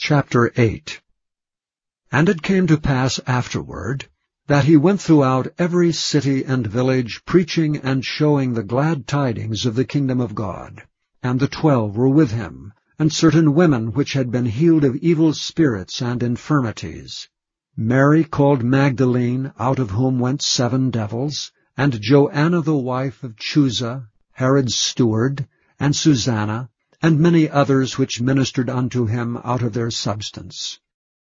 Chapter 8. And it came to pass afterward, that he went throughout every city and village, preaching and showing the glad tidings of the kingdom of God. And the 12 were with him, and certain women which had been healed of evil spirits and infirmities. Mary called Magdalene, out of whom went 7 devils, and Joanna the wife of Chuza, Herod's steward, and Susanna, and many others which ministered unto him out of their substance.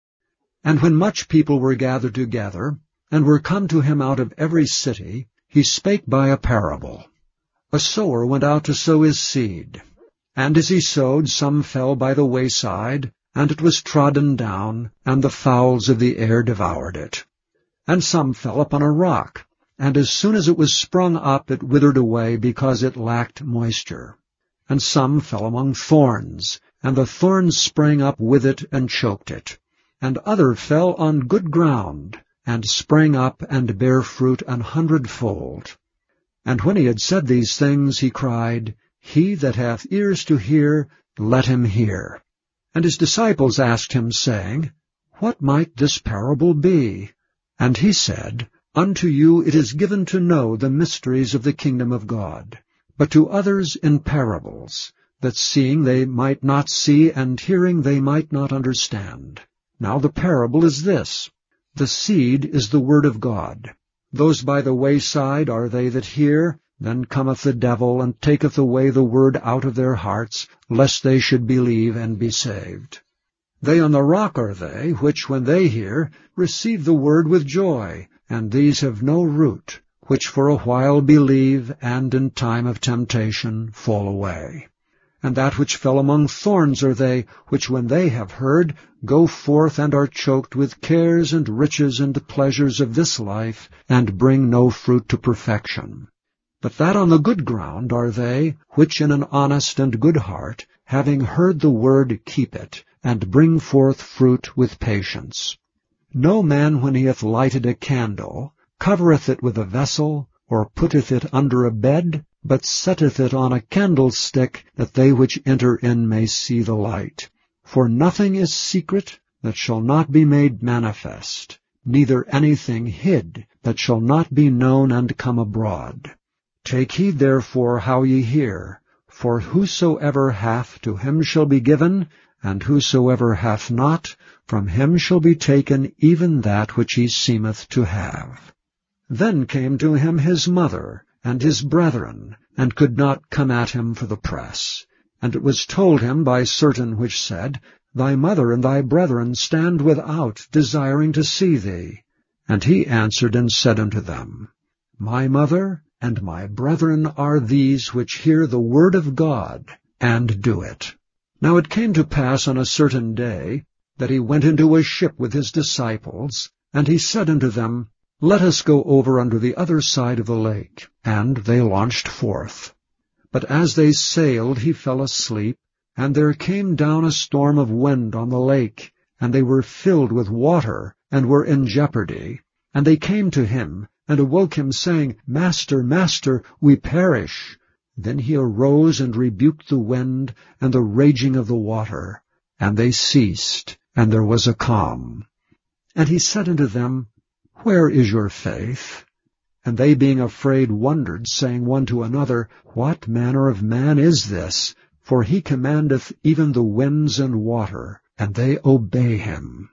And when much people were gathered together, and were come to him out of every city, he spake by a parable. A sower went out to sow his seed. And as he sowed, some fell by the wayside, and it was trodden down, and the fowls of the air devoured it. And some fell upon a rock, and as soon as it was sprung up, it withered away, because it lacked moisture. And some fell among thorns, and the thorns sprang up with it, and choked it. And other fell on good ground, and sprang up, and bare fruit 100-fold. And when he had said these things, he cried, He that hath ears to hear, let him hear. And his disciples asked him, saying, What might this parable be? And he said, Unto you it is given to know the mysteries of the kingdom of God, but to others in parables, that seeing they might not see, and hearing they might not understand. Now the parable is this. The seed is the word of God. Those by the wayside are they that hear. Then cometh the devil, and taketh away the word out of their hearts, lest they should believe and be saved. They on the rock are they, which, when they hear, receive the word with joy, and these have no root, which for a while believe, and in time of temptation fall away. And that which fell among thorns are they, which when they have heard, go forth and are choked with cares and riches and pleasures of this life, and bring no fruit to perfection. But that on the good ground are they, which in an honest and good heart, having heard the word, keep it, and bring forth fruit with patience. No man, when he hath lighted a candle, covereth it with a vessel, or putteth it under a bed, but setteth it on a candlestick, that they which enter in may see the light. For nothing is secret that shall not be made manifest, neither anything hid that shall not be known and come abroad. Take heed therefore how ye hear, for whosoever hath, to him shall be given, and whosoever hath not, from him shall be taken even that which he seemeth to have. Then came to him his mother, and his brethren, and could not come at him for the press. And it was told him by certain which said, Thy mother and thy brethren stand without, desiring to see thee. And he answered and said unto them, My mother and my brethren are these which hear the word of God, and do it. Now it came to pass on a certain day, that he went into a ship with his disciples, and he said unto them, Let us go over unto the other side of the lake. And they launched forth. But as they sailed, he fell asleep, and there came down a storm of wind on the lake, and they were filled with water, and were in jeopardy. And they came to him, and awoke him, saying, Master, Master, we perish. Then he arose and rebuked the wind and the raging of the water, and they ceased, and there was a calm. And he said unto them, Where is your faith? And they, being afraid, wondered, saying one to another, What manner of man is this? For he commandeth even the winds and water, and they obey him.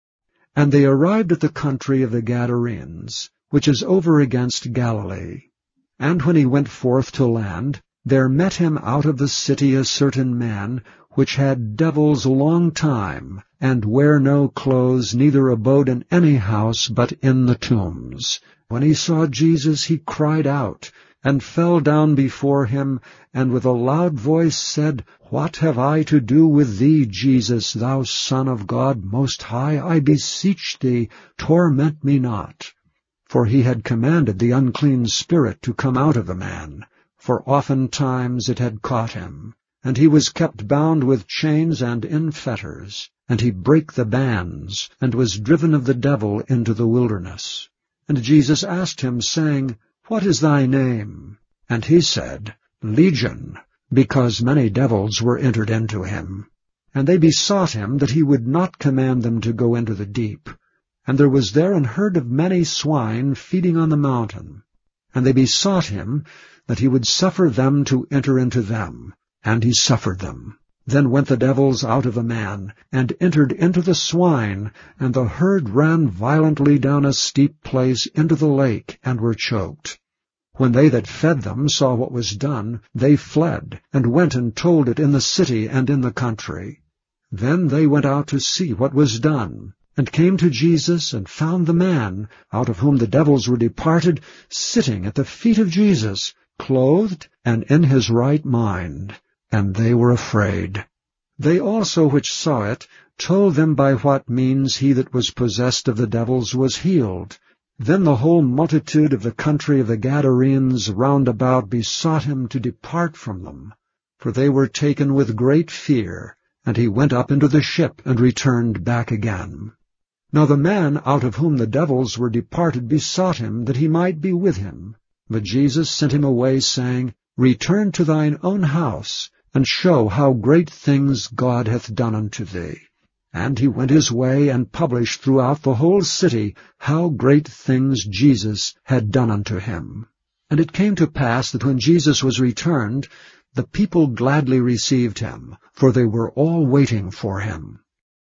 And they arrived at the country of the Gadarenes, which is over against Galilee. And when he went forth to land, there met him out of the city a certain man, which had devils long time, and wear no clothes, neither abode in any house, but in the tombs. When he saw Jesus, he cried out, and fell down before him, and with a loud voice said, What have I to do with thee, Jesus, thou Son of God Most High? I beseech thee, torment me not. For he had commanded the unclean spirit to come out of the man, for oftentimes it had caught him. And he was kept bound with chains and in fetters, and he brake the bands, and was driven of the devil into the wilderness. And Jesus asked him, saying, What is thy name? And he said, Legion, because many devils were entered into him. And they besought him that he would not command them to go into the deep. And there was there an herd of many swine feeding on the mountain. And they besought him that he would suffer them to enter into them. And he suffered them. Then went the devils out of a man, and entered into the swine, and the herd ran violently down a steep place into the lake, and were choked. When they that fed them saw what was done, they fled, and went and told it in the city and in the country. Then they went out to see what was done, and came to Jesus, and found the man, out of whom the devils were departed, sitting at the feet of Jesus, clothed and in his right mind. And they were afraid. They also which saw it told them by what means he that was possessed of the devils was healed. Then the whole multitude of the country of the Gadarenes round about besought him to depart from them, for they were taken with great fear. And he went up into the ship, and returned back again. Now the man out of whom the devils were departed besought him that he might be with him. But Jesus sent him away, saying, Return to thine own house, and show how great things God hath done unto thee. And he went his way, and published throughout the whole city how great things Jesus had done unto him. And it came to pass that when Jesus was returned, the people gladly received him, for they were all waiting for him.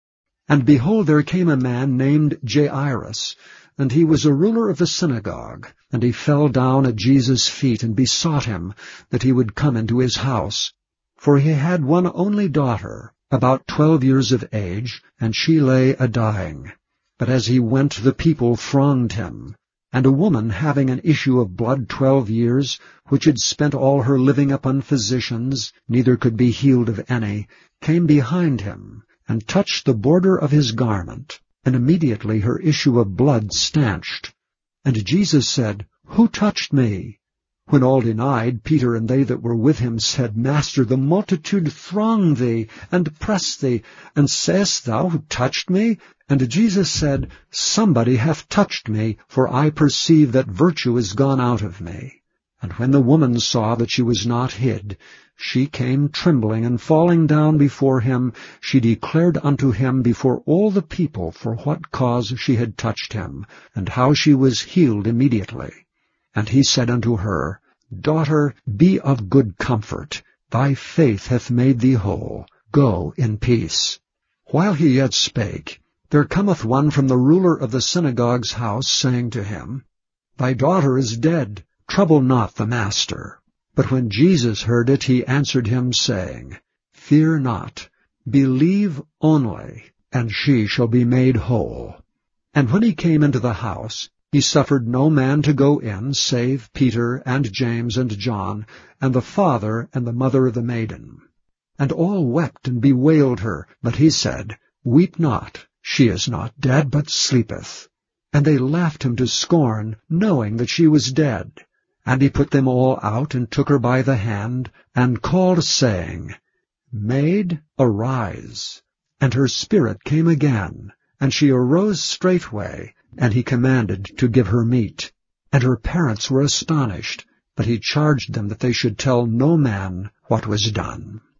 And behold, there came a man named Jairus, and he was a ruler of the synagogue. And he fell down at Jesus' feet, and besought him that he would come into his house. For he had one only daughter, about 12 years of age, and she lay a-dying. But as he went, the people thronged him. And a woman having an issue of blood 12 years, which had spent all her living upon physicians, neither could be healed of any, came behind him, and touched the border of his garment. And immediately her issue of blood stanched. And Jesus said, Who touched me? When all denied, Peter and they that were with him said, Master, the multitude throng thee, and press thee, and sayest thou, Who touched me? And Jesus said, Somebody hath touched me, for I perceive that virtue is gone out of me. And when the woman saw that she was not hid, she came trembling, and falling down before him, she declared unto him before all the people for what cause she had touched him, and how she was healed immediately. And he said unto her, Daughter, be of good comfort. Thy faith hath made thee whole. Go in peace. While he yet spake, there cometh one from the ruler of the synagogue's house, saying to him, Thy daughter is dead. Trouble not the master. But when Jesus heard it, he answered him, saying, Fear not. Believe only, and she shall be made whole. And when he came into the house, he suffered no man to go in, save Peter and James and John, and the father and the mother of the maiden. And all wept and bewailed her, but he said, Weep not, she is not dead, but sleepeth. And they laughed him to scorn, knowing that she was dead. And he put them all out, and took her by the hand, and called, saying, Maid, arise. And her spirit came again, and she arose straightway, and he commanded to give her meat. And her parents were astonished, but he charged them that they should tell no man what was done.